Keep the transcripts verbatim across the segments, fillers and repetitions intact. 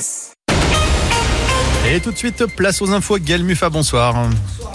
Express. Et tout de suite, place aux infos. Gaël Muffat, bonsoir.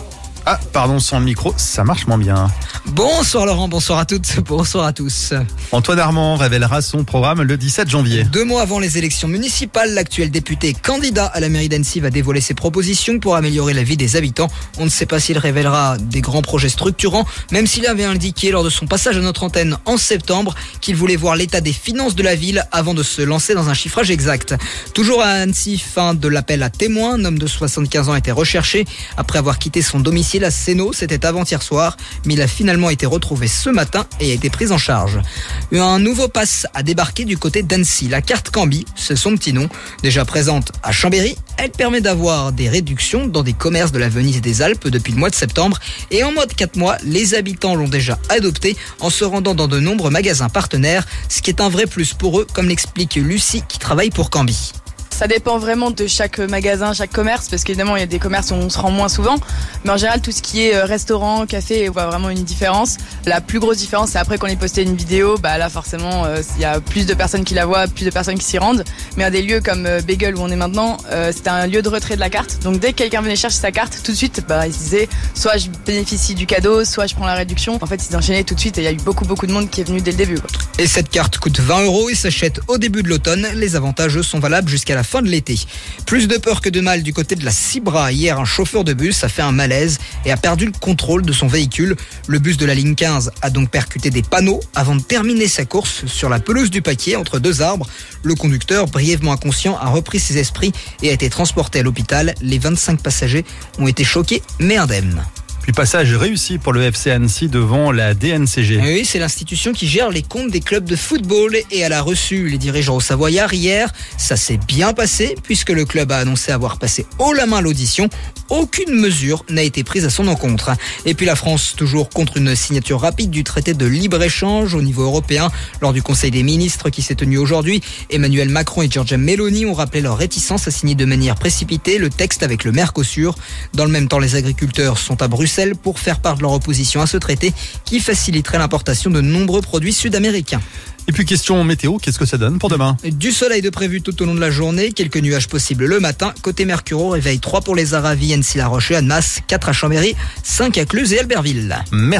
Ah, pardon, sans le micro, ça marche moins bien. Bonsoir Laurent, bonsoir à toutes, bonsoir à tous. Antoine Armand révélera son programme le dix-sept janvier. Deux mois avant les élections municipales, l'actuel député candidat à la mairie d'Annecy va dévoiler ses propositions pour améliorer la vie des habitants. On ne sait pas s'il révélera des grands projets structurants, même s'il avait indiqué lors de son passage à notre antenne en septembre qu'il voulait voir l'état des finances de la ville avant de se lancer dans un chiffrage exact. Toujours à Annecy, fin de l'appel à témoins, un homme de soixante-quinze ans était recherché après avoir quitté son domicile à Sénaux, c'était avant-hier soir, mais il a finalement été retrouvé ce matin et a été pris en charge. Un nouveau pass a débarqué du côté d'Annecy. La carte Cambi, c'est son petit nom. Déjà présente à Chambéry, elle permet d'avoir des réductions dans des commerces de la Venise et des Alpes depuis le mois de septembre. Et en mode quatre mois, les habitants l'ont déjà adopté en se rendant dans de nombreux magasins partenaires, ce qui est un vrai plus pour eux, comme l'explique Lucie qui travaille pour Cambi. Ça dépend vraiment de chaque magasin, chaque commerce, parce qu'évidemment il y a des commerces où on se rend moins souvent, mais en général tout ce qui est restaurant, café, on voit vraiment une différence. La plus grosse différence, c'est après qu'on ait posté une vidéo, bah là forcément il euh, y a plus de personnes qui la voient, plus de personnes qui s'y rendent. Mais à des lieux comme euh, Bagel où on est maintenant, euh, c'était un lieu de retrait de la carte, donc dès que quelqu'un venait chercher sa carte, tout de suite, bah il se disait soit je bénéficie du cadeau, soit je prends la réduction. En fait ils enchaînaient tout de suite et il y a eu beaucoup beaucoup de monde qui est venu dès le début, quoi. Et cette carte coûte vingt euros et s'achète au début de l'automne. Les avantages eux, sont valables jusqu'à la fin de l'été. Plus de peur que de mal du côté de la Cibra. Hier, un chauffeur de bus a fait un malaise et a perdu le contrôle de son véhicule. Le bus de la ligne quinze a donc percuté des panneaux avant de terminer sa course sur la pelouse du Paquier entre deux arbres. Le conducteur, brièvement inconscient, a repris ses esprits et a été transporté à l'hôpital. Les vingt-cinq passagers ont été choqués mais indemnes. Puis passage réussi pour le F C Annecy devant la D N C G. Oui, c'est l'institution qui gère les comptes des clubs de football et elle a reçu les dirigeants au Savoyard hier. Ça s'est bien passé puisque le club a annoncé avoir passé haut la main l'audition. Aucune mesure n'a été prise à son encontre. Et puis la France, toujours contre une signature rapide du traité de libre-échange au niveau européen. Lors du Conseil des ministres qui s'est tenu aujourd'hui, Emmanuel Macron et Giorgia Meloni ont rappelé leur réticence à signer de manière précipitée le texte avec le Mercosur. Dans le même temps, les agriculteurs sont à Bruxelles pour faire part de leur opposition à ce traité qui faciliterait l'importation de nombreux produits sud-américains. Et puis question météo, qu'est-ce que ça donne pour demain ? Du soleil de prévu tout au long de la journée, quelques nuages possibles le matin. Côté Mercure, réveil trois pour les Aravis, Annecy-la-Roche et Annemasse, quatre à Chambéry, cinq à Cluses et Albertville. Merci.